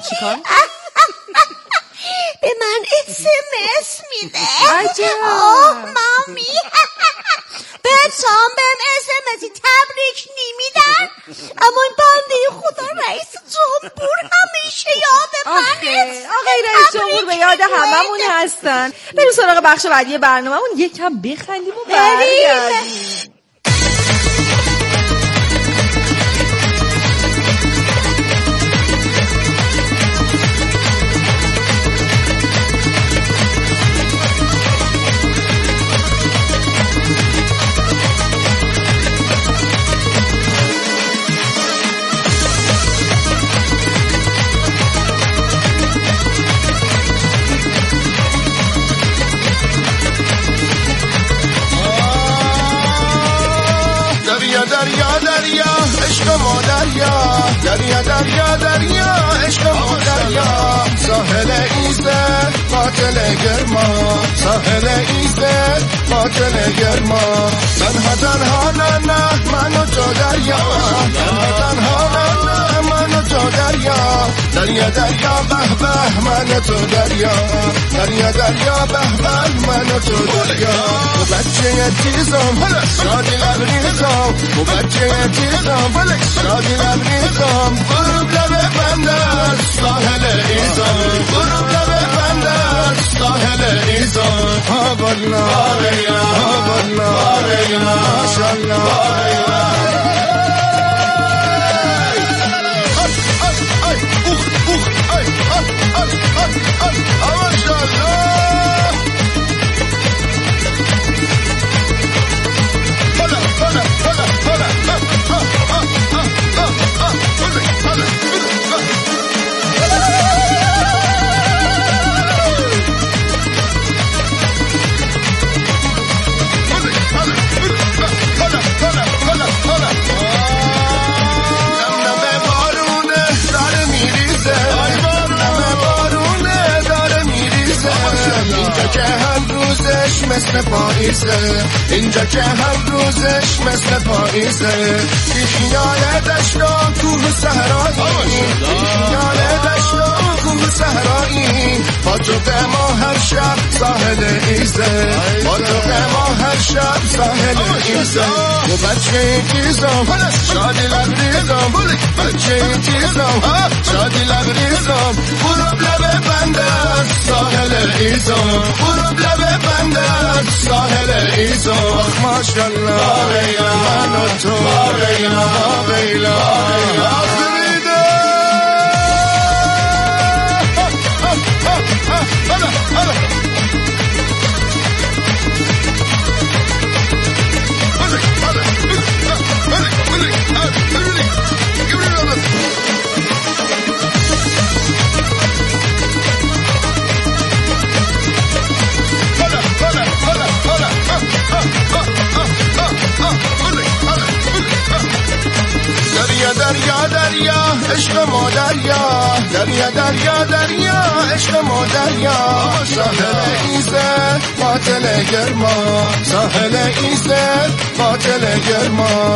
چیکار؟ به من SMS میده. عجب. مامی بهتام بهم SMS تبریک نمیدن، اما این بنده خدا رئیس جمهور همیشه یاد منه. آقای رئیس جمهور به یاد هممون هستن. بریم سراغ بخش بعدی برنامه‌مون، یکم بخندیم و برگردیم. دریا عشق ما دریا عشق ما دریا ساحل ایزد قاتل گرما ساحل ایزد قاتل گرما تنها نه من و تو دریا تنها نه من و تو دریا به به من و تو دریا به به من و تو دریا و بچه تیزم شادی لبریزم و بچه تیزم شادی لبریزم غروب لب بندر ساحل ایزم غروب لب بندر ساحل ایزم ها بلا ماشالله مثل پاییزه اینجا که هر روزش مثل پاییزه بی خیال دشت و کوه صحرایی بی خیال دشت و کوه صحرایی با تو به ما هر شب ساحل ایزه با تو به ما هر شب ساحل ایزه و بچه تیزم شادی لبریزم بچه تیزم شادی لبریزم غروب لب بندر ساحل ایزم غروب لب بندر ساحل ایزم ماشالله من و تو دریا عشق ما دریا عشق ما دریا ساحل ایزد قاتل گرما ساحل ایزد قاتل گرما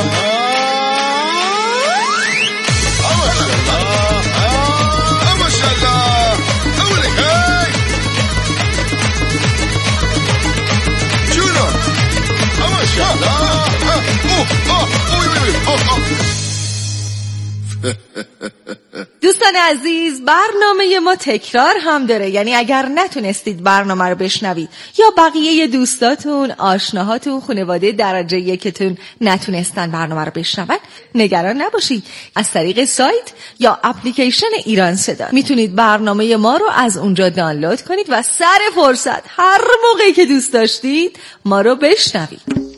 دوستان عزیز، برنامه ما تکرار هم داره، یعنی اگر نتونستید برنامه رو بشنوید یا بقیه دوستاتون، آشناهاتون، خانواده درجه یکتون نتونستن برنامه رو بشنون، نگران نباشید. از طریق سایت یا اپلیکیشن ایران صدا میتونید برنامه ما رو از اونجا دانلود کنید و سر فرصت هر موقعی که دوست داشتید ما رو بشنوید.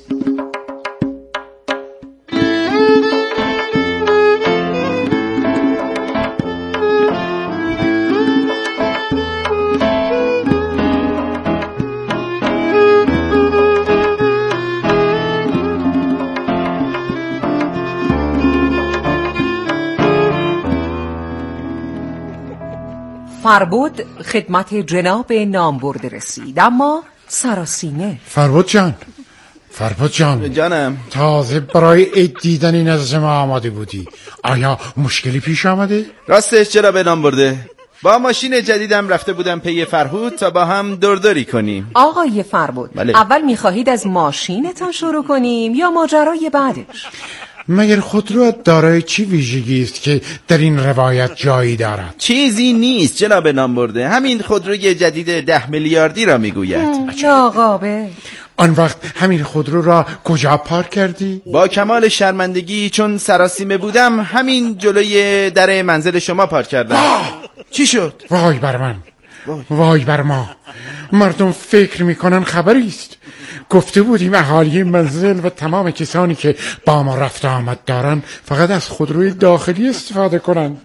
فربود خدمت جناب نامبرده رسید، اما سراسیمه. فربود جان جانم، تازه برای عید دیدنی نزد ما آماده بودی، آیا مشکلی پیش آمده؟ راستش چرا به نام برده؟ با ماشین جدیدم رفته بودم پی فرهود تا با هم دوردوری کنیم. آقای فربود، بله. اول میخواهید از ماشینتان شروع کنیم یا ماجرای بعدش؟ مگر خودرو دارای چی ویژگی است که در این روایت جایی دارد؟ چیزی نیست جناب نامبرده، همین خودروی جدید 10 میلیاردی را میگوید. ناقابل. آن وقت همین خودرو را کجا پارک کردی؟ با کمال شرمندگی چون سراسیمه بودم همین جلوی در منزل شما پارک کردم. چی شد؟ وای بر من، وای بر ما. مردم فکر میکنن خبری است. گفته بودیم اهالی منزل و تمام کسانی که با ما رفت آمد دارن فقط از خودروی داخلی استفاده کنند.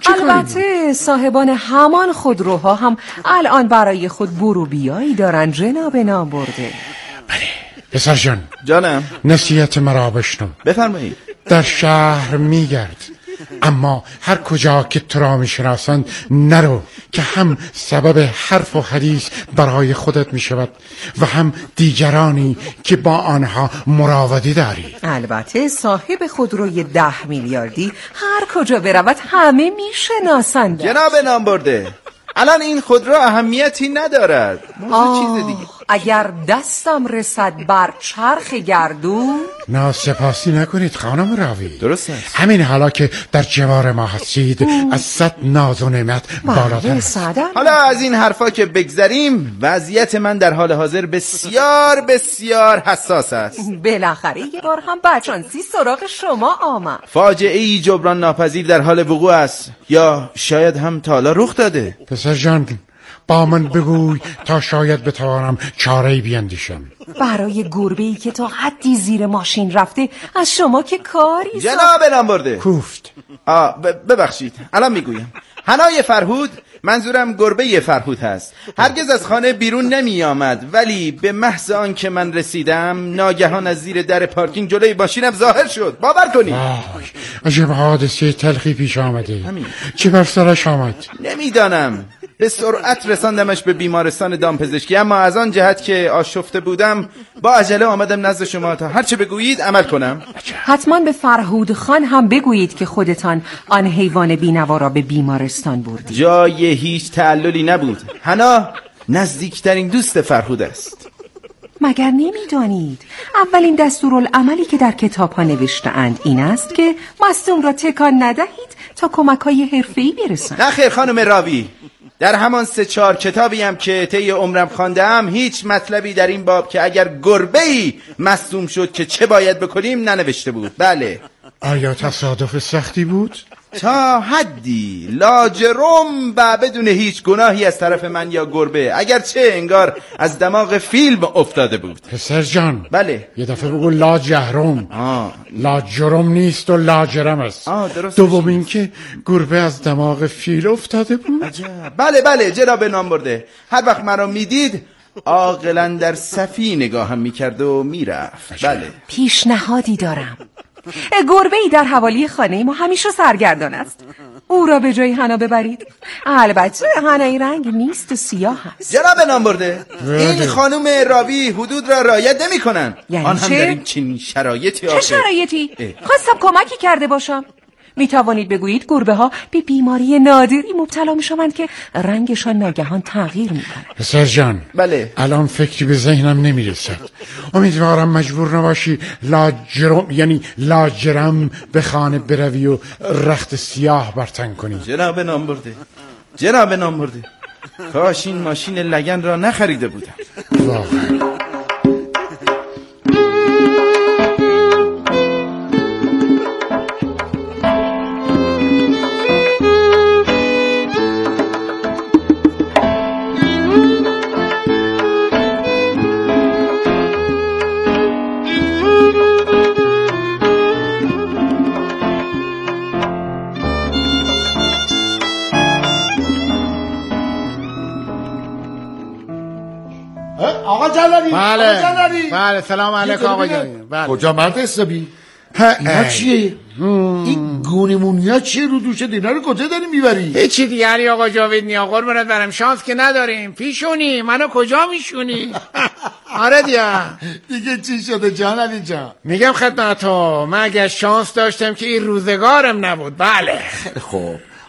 البته صاحبان همان خودروها هم الان برای خود برو بیایی دارن جناب نامبرده. پسر جان، جانم. نصیحت مرا بشنو. بفرمایید. در شهر میگرد، اما هر کجا که تو را میشناسند نرو، که هم سبب حرف و حدیث برای خودت میشود و هم دیگرانی که با آنها مراودی داری. البته صاحب خودروی 10 میلیاردی هر کجا برود همه میشناسند. جناب نامبرده، الان این خودرو اهمیتی ندارد. چیز دیگه. اگر دستم رسد بر چرخ گردون. ناسپاسی نکنید خانم راوی. درست است. همین حالا که در جوار ما هستید از 100 ناز و نعمت بالاتر است. حالا از این حرفا که بگذریم، وضعیت من در حال حاضر بسیار بسیار حساس است. بالاخره یه بار هم بچانسی سراغ شما آمد. فاجعه ای جبران ناپذیر در حال وقوع است، یا شاید هم تا حالا رخ داده. پسر جان، با من بگوی تا شاید بتوانم چاره‌ای بیندیشم. برای گربه‌ای که تا حدی زیر ماشین رفته از شما که کاری جناب نامبرده کوفت. ببخشید، الان میگویم. حنای فرهود، منظورم گربه فرهود هست، هرگز از خانه بیرون نمی آمد، ولی به محض آن که من رسیدم ناگهان از زیر در پارکینگ جلوی ماشینم ظاهر شد. باور کنید. عجب حادثه تلخی پیش آمده. چه بر سرش آمد؟ نمیدانم. به سرعت رساندمش به بیمارستان دامپزشکی، اما از آن جهت که آشفته بودم با عجله آمدم نزد شما تا هرچه بگویید عمل کنم. حتما به فرهود خان هم بگویید که خودتان آن حیوان بینوا را به بیمارستان بردید. جای هیچ تعللی نبود. حنا نزدیکترین دوست فرهود است. مگر نمیدانید اولین دستورالعملی که در کتاب ها نوشته اند این است که مصدوم را تکان ندهید تا کمک های حرفه‌ای برسند؟ نه خیر خانم راوی، در همان 3-4 کتابی هم که طی عمرم خواندم هیچ مطلبی در این باب که اگر گربه‌ای مصدوم شد که چه باید بکنیم ننوشته بود. بله. آیا تصادف سختی بود؟ تا حدی لاجرم و بدون هیچ گناهی از طرف من یا گربه، اگرچه انگار از دماغ فیلم افتاده بود. پسر جان. بله. یه دفعه بگو لاجهرم. لاجرم نیست و لاجرم است. دوم این که گربه از دماغ فیل افتاده بود. عجب. بله جناب نامبرده، هر وقت مرا میدید عاقلاً در صفی نگاهم میکرد و میرفت. بله. پیشنهادی دارم. گربه‌ای در حوالی خانه ما همیشه سرگردان است. او را به جای حنا ببرید. البته حنای رنگ نیست و سیاه است. جناب نامبرده، این خانم راوی حدود را رعایت نمی‌کنن. یعنی آن هم چه؟ در این چنین شرایطی. چه شرایطی؟ خواستم کمکی کرده باشم. می توانید بگویید گربه ها به بیماری نادری مبتلا می شوند که رنگشان ناگهان تغییر می کند. پسر جان. بله. الان فکری به ذهنم نمی رسد. امیدوارم مجبور نباشی لاجرم به خانه بروی و رخت سیاه برتن کنی. جناب نامبرده، کاش این ماشین لگن را نخریده بودم. واقعا. آقا جلالی. بله سلام علیکم آقا جلالی. بله. کجا مرد حسابی؟ اینا چیه؟ این گونیمونیا چیه رو دوشه؟ اینا رو کجا داری میبری؟ هیچی دیگری آقا جاوید نیا، قربونت برم، شانس که نداریم. پیشونی منو کجا میشونی؟ آره دیگه چی شده جان علی جان؟ میگم خدمت تو، من اگر شانس داشتم که این روزگارم نبود. بله. خب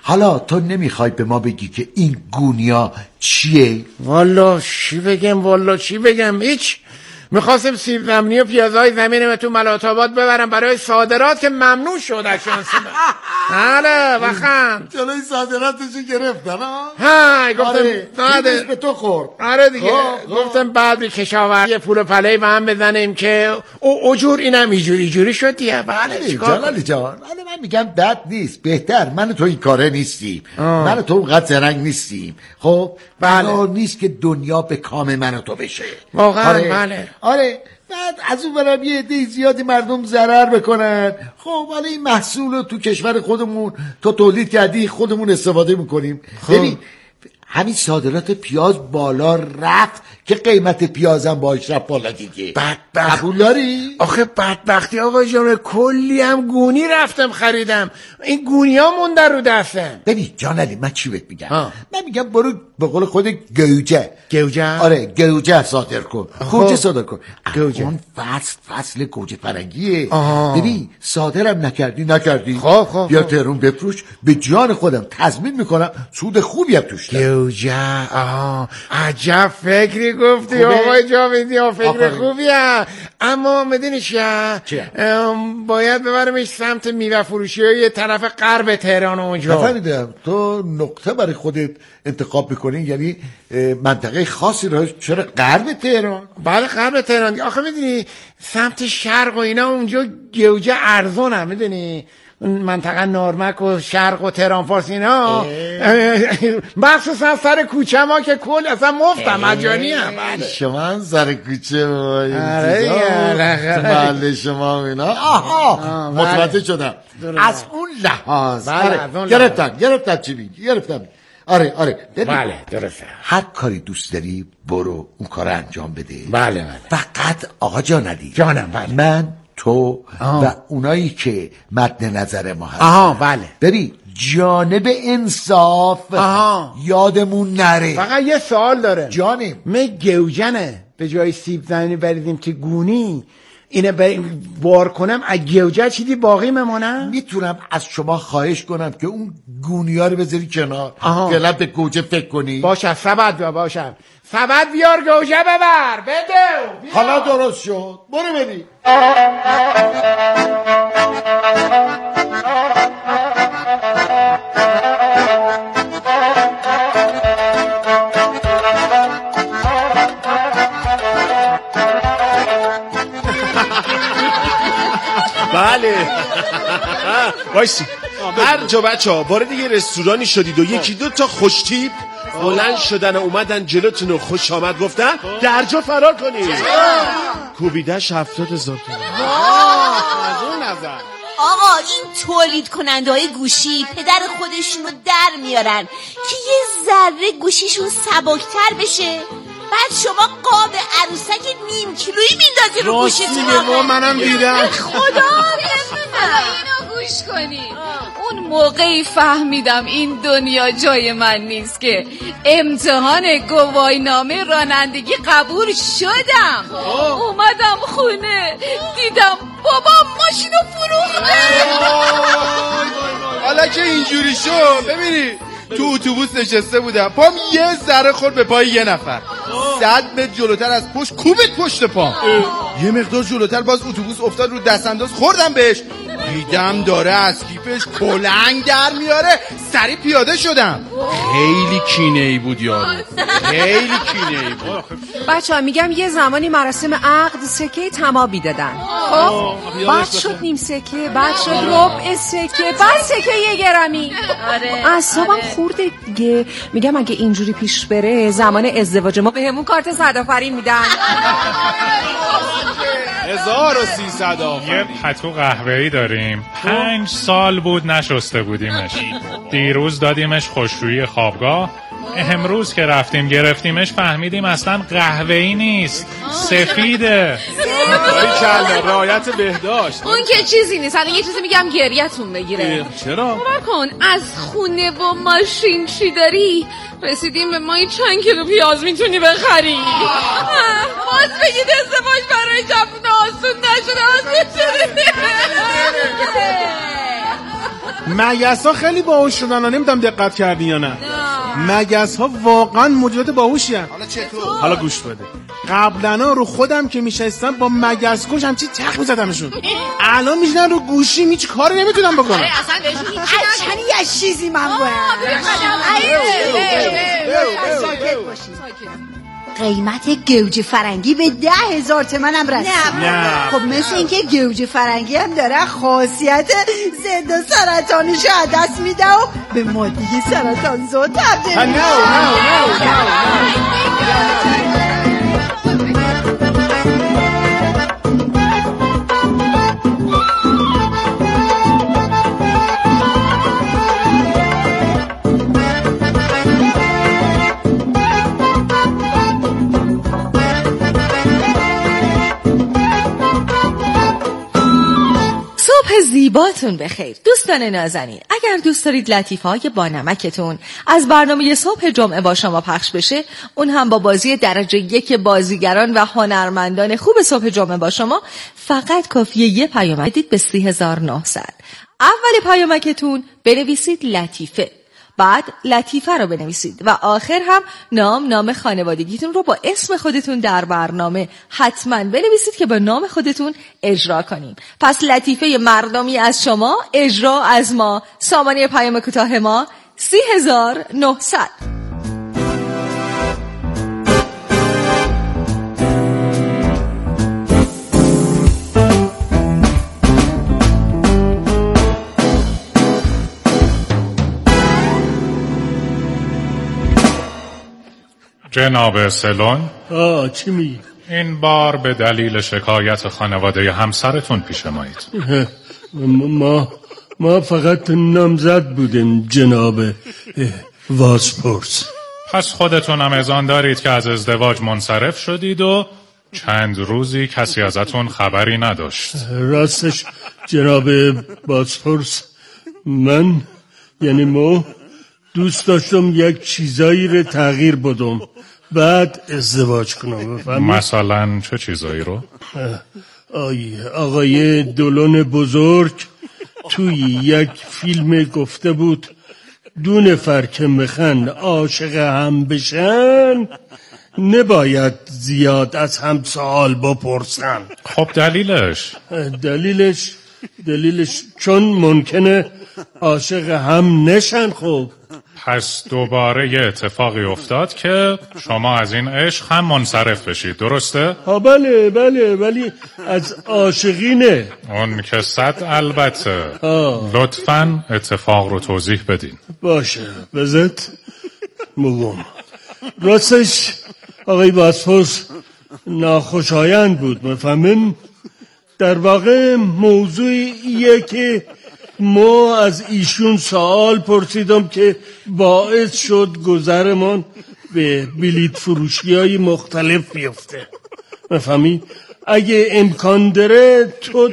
حالا تو نمیخوای به ما بگی که این گونیا چیه؟ والا چی بگم هیچ. میخواستم سیب زمینی و پیازهای زمینه تو ملات آباد ببرم برای صادرات که ممنوع شد از شانس من. آره بخند جلوی صادراتشو گرفتن ها گفتم آره به تو خورد. آره دیگه گفتم بعد کشاورزی پول پله به هم بزنیم که اجور اینم اینجوری شد دیگه. بله جلالی جان من میگم بد نیست، بهتر من تو این کاره نیستیم، من تو اونقدر زرنگ نیستیم. خب قرار نیست که دنیا به کام من و تو بشه واقعا. بله آره بعد از اون برم یه عده زیادی مردم ضرر بکنن. خب ولی این محصول رو تو کشور خودمون تو تولید کردی خودمون استفاده میکنیم. ببین همین صادرات پیاز بالا رفت که قیمت پیازم باش رفت بالا دیگه. قبول داری؟ آخه بدبختی آقا جان کلی هم گونی رفتم خریدم، این گونی ها موندن رو دستم. ببین جان علی من چی بهت میگم؟ من میگم برو به قول خود گوجه آره گوجه صادر کن. گوجه صادر کن. اون فصل گوجه فرنگیه. ببین صادرم نکردی خب بیا تهران بفروش، به جان خودم تضمین میکنم سود خوبی هم توش داره. گوجه عجب فکری گفتی آقای جاویدی، فکر خوبیه. اما میدونی چیه؟ باید ببرمش سمت میوه فروشی های طرف غرب تهران اونجا. نفهمیدم تو نقطه برای خودت انتخاب میکنی، یعنی منطقه خاصی رو؟ چرا غرب تهران؟ بله غرب تهران. آخه میدونی سمت شرق و اینا اونجا گوجه ارزونه، میدونی منطقه نارمک و شرق و تهران فارس اینا مخصوصا سر کوچه ما که کل اصلا مفتم مجانی هم. شما سر کوچه محل شما اینا متوجه شدم. از اون لحاظ گرفتم چی میگی؟ گرفتم. آره بله درسته. هر کاری دوست داری برو اون کار انجام بده. بله فقط آقا جانم بله. من تو و اونایی که مد نظر ما هست بله بری جانب انصاف یادمون نره. فقط یه سوال داره جانم. گوجنه به جای سیب زمینی بریدیم که گونی اینه بار کنم از گوجه چیزی باقی ممانه؟ میتونم از شما خواهش کنم که اون گونی ها رو بذاری کنار فعلا به گوجه فکر کنی؟ باشه سبد بیار گوجه ببر بده. حالا درست شد برو بری. بله وایسی هر جا بچه ها وارد یه رستورانی شدید و یکی دو تا خوشتیپ بلند شدن و اومدن جلوتون و خوش آمد گفتن در جا فرار کنید. کوبیدش 70,000 تومان. از اون نظر آقا این تولید کننده های گوشی پدر خودشون رو در میارن که یه ذره گوشیشون سبکتر بشه، بعد شما قاب عروسک نیم کیلویی میندازی رو گوشیتون. منم دیدم. خدا اینو گوش کنی. اون موقعی فهمیدم این دنیا جای من نیست که امتحان گواهینامه رانندگی قبول شدم. اومدم خونه دیدم بابام ماشینو فروخته. حالا که اینجوری شد ببینی تو اتوبوس نشسته بودم، پام یه ذره خورد به پای یه نفر، 100 متر جلوتر از پشت کوبید پشت پام. یه مقدار جلوتر باز اتوبوس افتاد رو دست انداز، خوردم بهش، دیدم داره از کیفش کلنگ در میاره، سری پیاده شدم. خیلی کینه‌ای بود یارو، خیلی کینه‌ای بود. بچه‌ها میگم یه زمانی مراسم عقد سکه تمابی دادن، خب بعد شد نیم سکه، بعد شد ربع سکه، بعد سکه 1 گرمی. اعصابم خورده دیگه. میگم اگه اینجوری پیش بره زمان ازدواج ما بهمون کارت صدآفرین میدن. 1300 آفرین. یه پتو قهوه‌ای داریم 5 سال بود نشسته بودیمش. دیروز دادیمش خوشرویی خوابگاه، امروز که رفتیم گرفتیمش فهمیدیم اصلا قهوه‌ای نیست، سفیده. کلا رعایت بهداشت. اون که چیزی نیست. الان یه چیزی میگم گریتون بگیره. چرا؟ باور کن از خونه و ماشین چی داری؟ رسیدیم به مایی چند کیلو پیاز میتونی بخری. باز بگید ازدواج برای جوون آسون نشده. مگس‌ها خیلی باهوش شدن، نمیدونم دقت کردی یا نه. مگس‌ها واقعا موجودات باهوشی ان. حالا چطور؟ حالا گوش بده. قبلا رو خودم که میشستم با مگس کش همچی تق میزدمشون. الان میشنن رو گوشی هیچ کاری نمیتونم بکنم. اصلا بهشون چنی یه چیزی من باید ساکت باشی. قیمت گوجه فرنگی به 10,000 تومن هم رسید. نه. خب مثل اینکه گوجه فرنگی هم داره خاصیت ضد سرطانش رو دست میده و به ماده سرطان زا تبدیل میشه. صبح زیباتون بخیر دوستان نازنین. اگر دوست دارید لطیفه‌های با نمکتون از برنامه صبح جمعه با شما پخش بشه، اون هم با بازی درجه 1 بازیگران و هنرمندان خوب صبح جمعه با شما، فقط کافیه یه پیامک بدید به 3900. اول پیامکتون بنویسید لطیفه، بعد لطیفه رو بنویسید و آخر هم نام خانوادگیتون رو با اسم خودتون در برنامه حتما بنویسید که با نام خودتون اجرا کنیم. پس لطیفه مردمی از شما، اجرا از ما. سامانه پیام کوتاه ما 3900. جناب سلون، چی میگی؟ این بار به دلیل شکایت خانواده همسرتون پیش مایید. ما فقط نامزد بودیم جناب واسپورس. پس خودتون هم اذعان دارید که از ازدواج منصرف شدید و چند روزی کسی ازتون خبری نداشت. راستش جناب واسپورس، من یعنی ما دوست داشتم یک چیزایی رو تغییر بدم بعد ازدواج کنم. مثلا چه چیزایی رو؟ آقای دولون بزرگ توی یک فیلم گفته بود 2 نفر که میخوان عاشق هم بشن نباید زیاد از هم سوال بپرسن. خب دلیلش چون ممکنه عاشق هم نشن. خب پس دوباره یه اتفاقی افتاد که شما از این عشق هم منصرف بشید، درسته؟ بله ولی از عاشقینه. اون که صد البته. لطفاً اتفاق رو توضیح بدین. باشه بذات مگم. راستش آقای واسپورس ناخوشایند بود، مفهمین؟ در واقع موضوع ایه که ما از ایشون سوال پرسیدم که باعث شد گذرمان به بلیط فروشی های مختلف بیفته. مفهمی؟ اگه امکان داره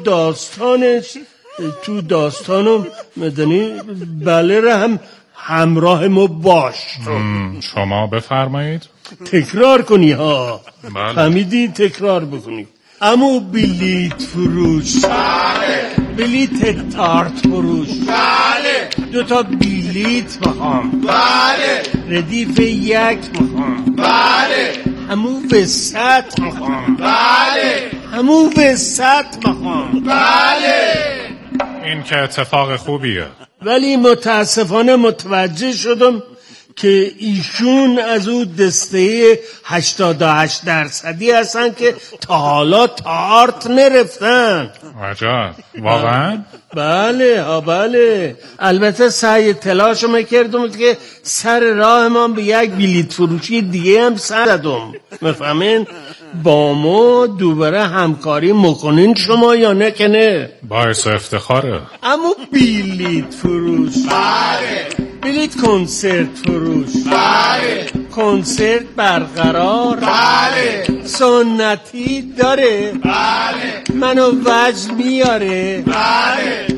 تو داستانم مدنی بله رو هم همراه ما باش. شما بفرمایید. تکرار کنی ها. بله. فهمیدی؟ تکرار بکنی. امو بلیط فروش. بله. بلیط تارت فروش. بله. 2 بلیط میخوام. بله. ردیف 1 میخوام. بله. همو وسط میخوام. بله. همو وسط میخوام. بله. این که اتفاق خوبیه، ولی متاسفانه متوجه شدم که ایشون از او دسته 88% هستن که تا حالا تارت نرفتن. عجب، واقعا؟ بله. البته سعی تلاشو میکردم که سر راه ما به یک بلیط فروشی دیگه هم سر زدم. مفهمین؟ با ما دوباره همکاری مکنین شما یا نه که نه؟ باعث افتخاره. اما بلیط فروش. بله. بلیط کنسرت فروش. بله. کنسرت برقرار. بله. سنتی داره. بله. منو وجد میاره. بله.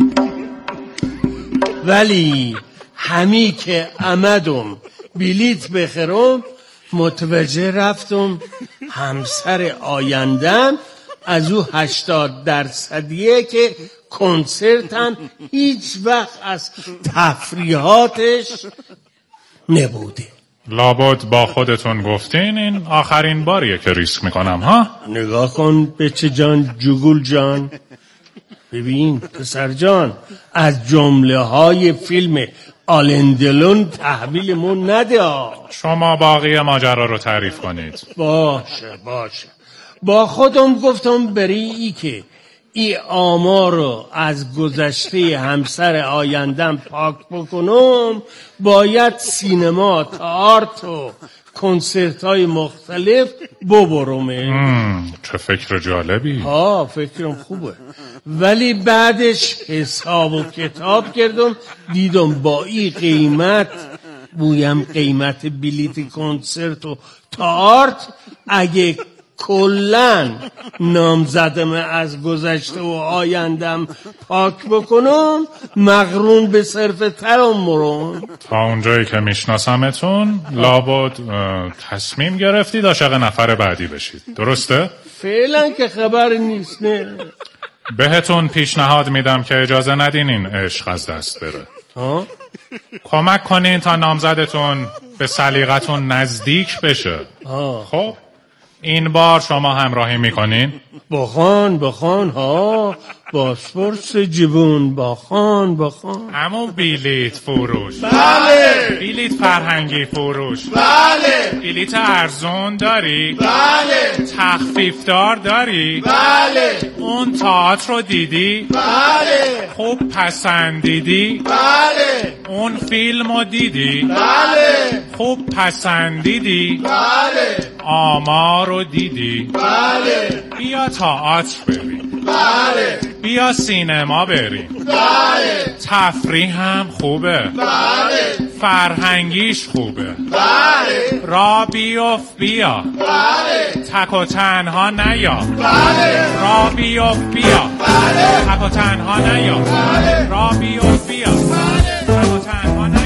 ولی همی که آمدم بلیط بخرم متوجه رفتم همسر آیندم از او 80% که کنسرت هم هیچ وقت از تفریحاتش نبوده. لابد با خودتون گفتین این آخرین باریه که ریسک میکنم ها؟ نگاه کن بچه جان، جگول جان، ببین پسر جان، از جمله های فیلم آلندلون تحویلمون نده. شما باقی ماجرا رو تعریف کنید. باشه با خودم گفتم بری که ای آمار رو از گذشته همسر آیندم پاک بکنم، باید سینما، تئاتر و کنسرت های مختلف ببرم. چه فکر جالبی. فکرم خوبه، ولی بعدش حساب و کتاب کردم، دیدم با این قیمت، بویم قیمت بلیت کنسرت و تئاتر، اگه کلن نامزدم از گذشته و آیندم پاک بکنم، مغرون به صرف ترمرم. تا اونجایی که میشناسمتون لابد تصمیم گرفتید عاشق نفر بعدی بشید، درسته؟ فعلا که خبر نیست. نه بهتون پیشنهاد میدم که اجازه ندین این عشق از دست بره. کمک کنین تا نامزدتون به سلیقتون نزدیک بشه. خب این بار شما همراهی میکنین؟ بخوان باسپورس جیبون، بخوان. اما بلیت فروش. بله. بلیت فرهنگی فروش. بله. بلیت ارزون داری؟ بله. تخفیف دار داری؟ بله. اون تئاتر رو دیدی؟ بله. خوب پسندیدی؟ بله. اون فیلم رو دیدی؟ بله. خوب پسندیدی؟ بله. آمار رو دیدی؟ بله. بیا تئاتر بریم. بله. بیا سینما بریم. بله. تفریح هم خوبه. بله. فرهنگیش خوبه. بله. را بیوف بیا. بله. تک و تنها نیا. بله. را بیوف بیا. بله. تک و تنها نیا. بله. را بیوف بیا. بله. تک و تنها نیا.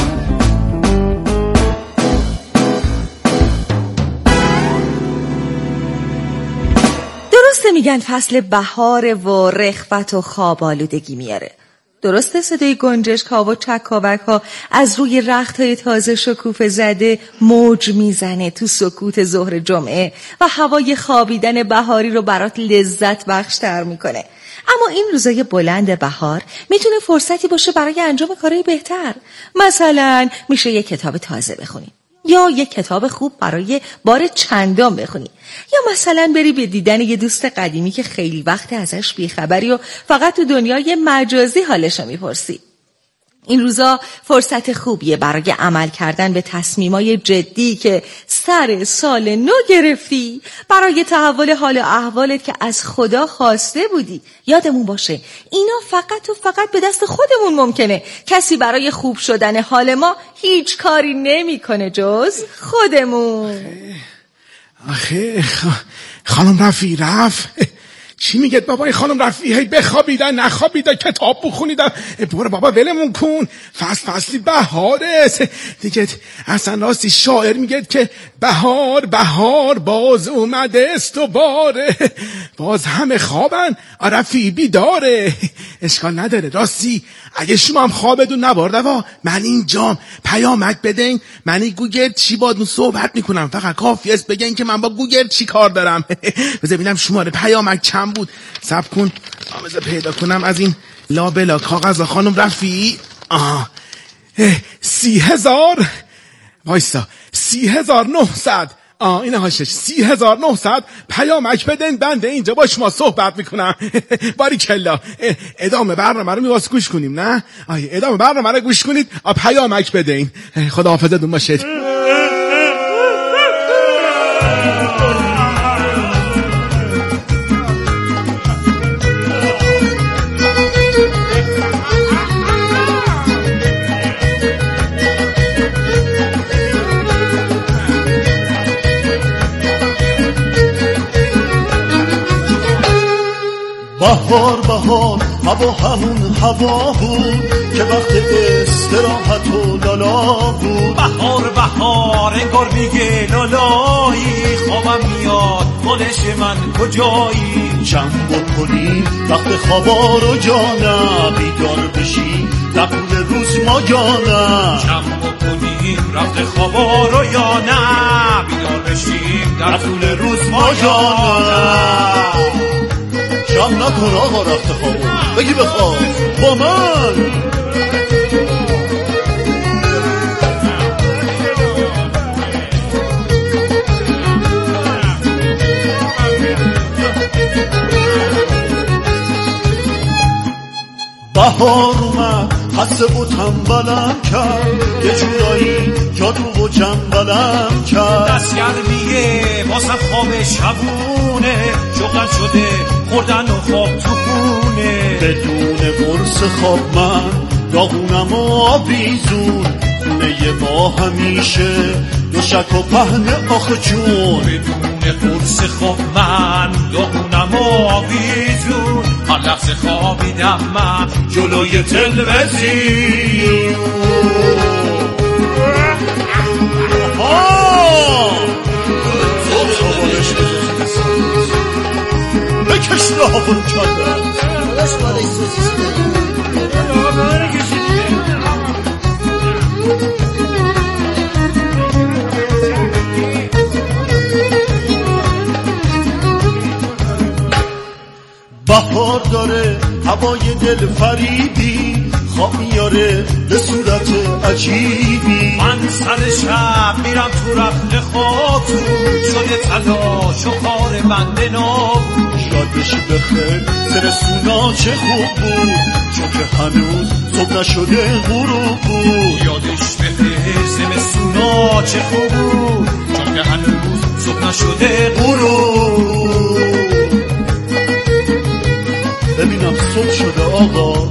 درسته میگن فصل بهاره و رخوت و خواب آلودگی میاره. درسته صدای گنجشک ها و چکاوک ها از روی رخت های تازه شکوفه زده موج میزنه تو سکوت ظهر جمعه و هوای خوابیدن بهاری رو برات لذت بخشتر میکنه. اما این روزای بلند بهار میتونه فرصتی باشه برای انجام کارهای بهتر. مثلا میشه یک کتاب تازه بخونی، یا یک کتاب خوب برای بار چندم بخونی، یا مثلا بری به دیدن یه دوست قدیمی که خیلی وقت ازش بیخبری و فقط تو دنیای مجازی حالشو میپرسی. این روزا فرصت خوبیه برای عمل کردن به تصمیمای جدی که سر سال نو گرفتی، برای تحول حال و احوالت که از خدا خواسته بودی. یادمون باشه اینا فقط به دست خودمون ممکنه. کسی برای خوب شدن حال ما هیچ کاری نمیکنه جز خودمون. آخه خانم رفیع رفت. چی میگه بابا این خانم رفیع؟ بخوابیدن نخوابیدن کتاب بخونیدن. برو بابا ولمون کن، فصلی بهاره دیگه. اصلا راستی شاعر میگه که بهار باز اومده است و باره، باز همه خوابن رفیع بیداره. اشکال نداره، راستی اگه شما هم خوابتون نبرده من اینجام پیامک بدین، من گوگل چی بادون صحبت میکنم، فقط کافی است بگین که من با گوگل چی کار دارم. بذار ببینم شماره پیامک چند بود. صبر کن بذار پیدا کنم از این لابلا کاغذ خانم رفیع. 30,000 وایسا 30,900 اینه هاشش 30,900 پیامک بدین، بنده اینجا با شما صحبت میکنم. باریکلا. ادامه برنامه رو میواز گوش کنیم نه؟ ادامه برنامه رو گوش کنید، پیامک بدین. خدا حافظتون باشید. بهار هوا همون هوا بود که وقت استراحت و لالا بود. بهار انگار میگه لالایی، خوابم میاد خودش من کجایی. جمع بکنیم وقت خوابا رو جانم، بیدار بشیم در طول روز ما جانم. جمع بکنیم وقت خوابا رو یا نه، بیدار بشیم در طول روز ما جانم. جمع نکن آقا رفت خوابو، بگی بخواب با من. بهار اومد خسته و تنبلم کرد، یه جورایی جادو و جنبلم کرد. دستگرمیه واسه خواب شبونه، شغلم شده خوردن و خواب تو خونه. بدون قرص خواب من داغونم و آویزون، خونه ما همیشه دو شک و پهن آخه جون. بدون قرص خواب من داغونم و آویزون، هر لحظه خوابیدم من جلوی تلویزیون. بکش لابون کرده بهار داره هوای دل فریبی، خواب میاره به صورت عجیبی. من سر شب میرم تو رخت خاطون، شده تلاش و کار بنده نابود. یاد بشی بخیر زمستونا چه خوب بود، چون که هنوز صبح نشده غروب بود. یادش بخیر زمستونا چه خوب بود، چون که هنوز صبح نشده غروب. ببینم صبح شده آقا،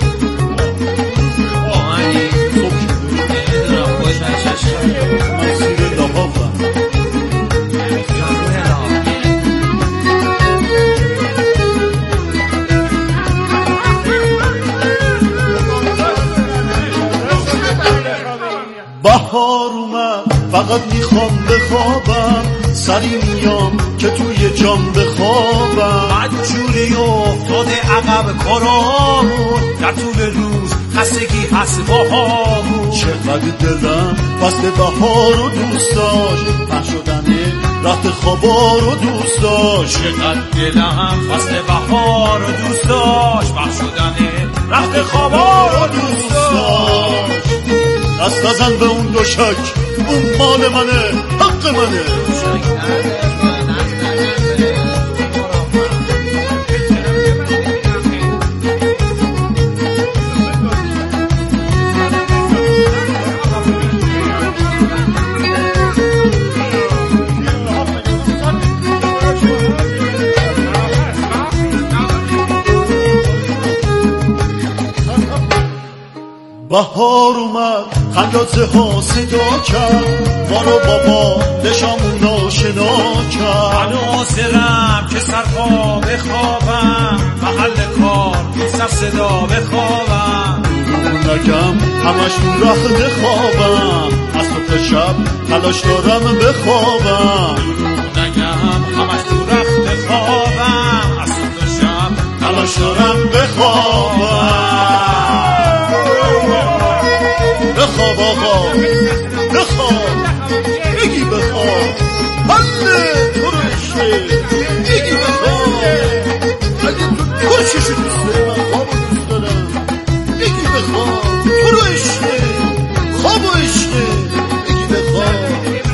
بهار اومد فقط میخوام بخوابم، سری میام که توی جام بخوابم. بدجوری افتاده عقب کارامون، در طول روز خستگی هست باهامون. چقدر دلم فصل بهار رو دوست داشت، من شدنه رخت خوابا رو دوست داشت. چقدر دلم فصل بهار رو دوست داشت، من شدنه رخت خوابا رو دوست داشت. دست نزن به اون دو شک، اون مال منه، حق منه. بهار اومد خندازه ها صدا کرد، ما رو بابا دشامون آشنا کرد. من حاضرم که سرپا بخوابم، محل کار سر صدا بخوابم. نگم همش تو رخت خوابم، از صبح شب تلاش دارم بخوابم. نگم همش تو رخت خوابم، از صبح شب تلاش دارم بخوابم. بخواب آقا بخواب، بگی بخواب، حله تو رو عشقه، بگی بخواب. اگه تو چشو دوست داری من خواب رو دوست دارم، بگی بخواب، تو رو عشقه، خواب و عشقه، بگی بخواب.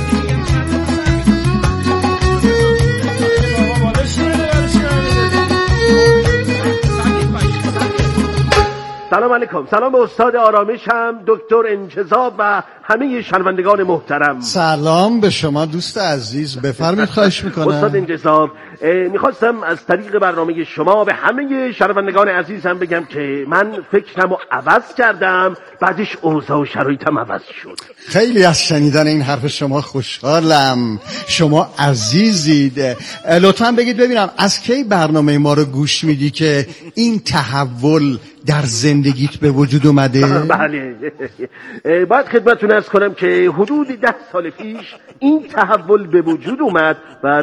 سلام علیکم. سلام به استاد آرامشم دکتر انجذاب و همه شنوندگان محترم. سلام به شما دوست عزیز، بفرمایید. خواهش میکنم. استاد انجذاب میخواستم از طریق برنامه شما به همه شنوندگان عزیزم بگم که من فکرمو عوض کردم، بعدش اوضاع و شرایطم عوض شد. خیلی از شنیدن این حرف شما خوشحالم. شما عزیزید. لطفاً بگید ببینم از کی برنامه ما رو گوش میدی که این تحول در زندگیت به وجود اومده؟ بله، باید خدمتتون عرض کنم که حدود 10 سال پیش این تحول به وجود اومد و